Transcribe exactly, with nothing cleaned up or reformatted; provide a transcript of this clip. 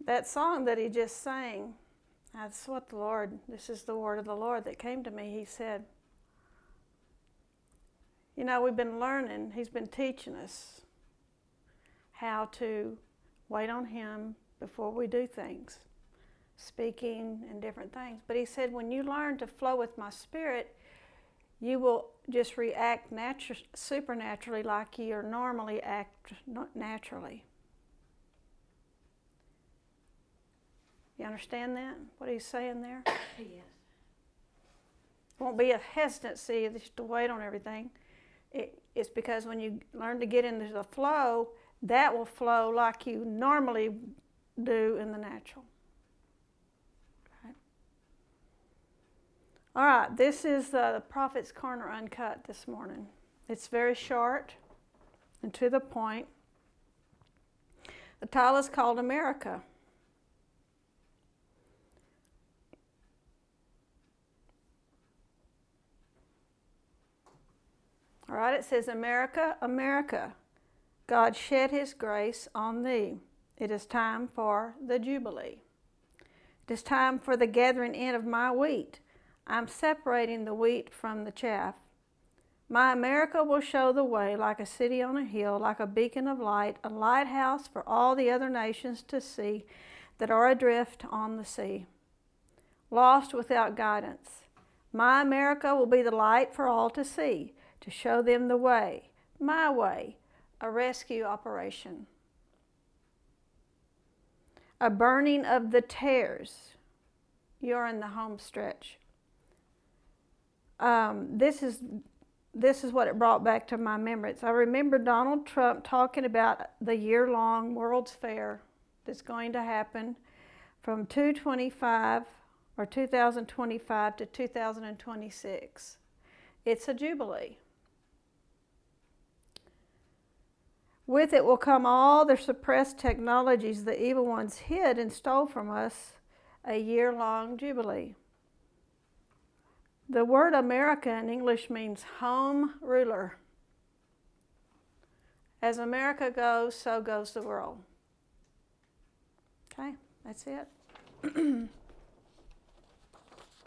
That song that he just sang, that's what the Lord, this is the word of the Lord that came to me. He said, you know, we've been learning, he's been teaching us how to wait on him before we do things, speaking and different things. But he said, when you learn to flow with my spirit, you will just react natu- supernaturally like you normally act naturally. You understand that? What he's saying there? Yes. Won't be a hesitancy just to wait on everything. It, it's because when you learn to get into the flow, that will flow like you normally do in the natural. Okay. All right, this is uh, the Prophet's Corner Uncut this morning. It's very short and to the point. The title is called America. All right, it says, America, America, God shed his grace on thee. It is time for the Jubilee. It is time for the gathering in of my wheat. I'm separating the wheat from the chaff. My America will show the way like a city on a hill, like a beacon of light, a lighthouse for all the other nations to see that are adrift on the sea, lost without guidance. My America will be the light for all to see, to show them the way, my way, a rescue operation. A burning of the tares. You're in the home stretch. Um, this is this is what it brought back to my memories. I remember Donald Trump talking about the year-long World's Fair that's going to happen from two twenty-five or two thousand twenty-five to two thousand twenty-six. It's a jubilee. With it will come all the suppressed technologies the evil ones hid and stole from us, a year-long jubilee. The word America in English means home ruler. As America goes, so goes the world. Okay, that's it.